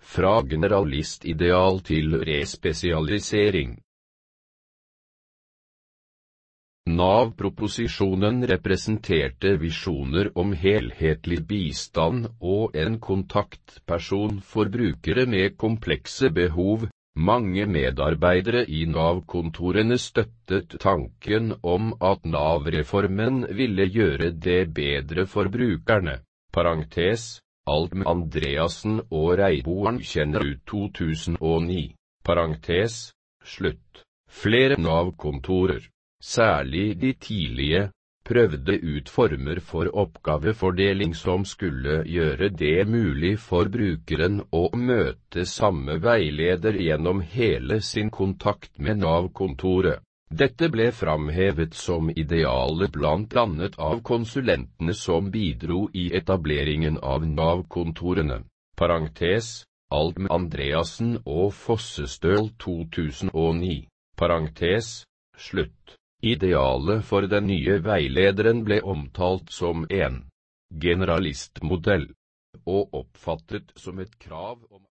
fra generalistideal til respesialisering. Nav-proposisjonen representerte visjoner om helhetlig bistand og en kontaktperson for brukere med komplekse behov. Mange medarbeidere i Nav-kontorene støttet tanken om at Nav-reformen ville gjøre det bedre for brukerne. Parentes, Alm Andreassen og Reiboeren kjenner ut 2009. Parentes, slutt. Flere Nav-kontorer, særlig de tidlige, prøvde ut former for oppgavefordeling som skulle gjøre det mulig for brukeren å møte samme veileder gjennom hele sin kontakt med Nav-kontoret. Dette ble framhevet som idealet blant annet av konsulentene som bidro i etableringen av Nav-kontorene. Parentes, Alm Andreassen og Fossestøl 2009. Parentes, slutt. Idealet for den nye veilederen ble omtalt som en generalistmodell, og oppfattet som et krav om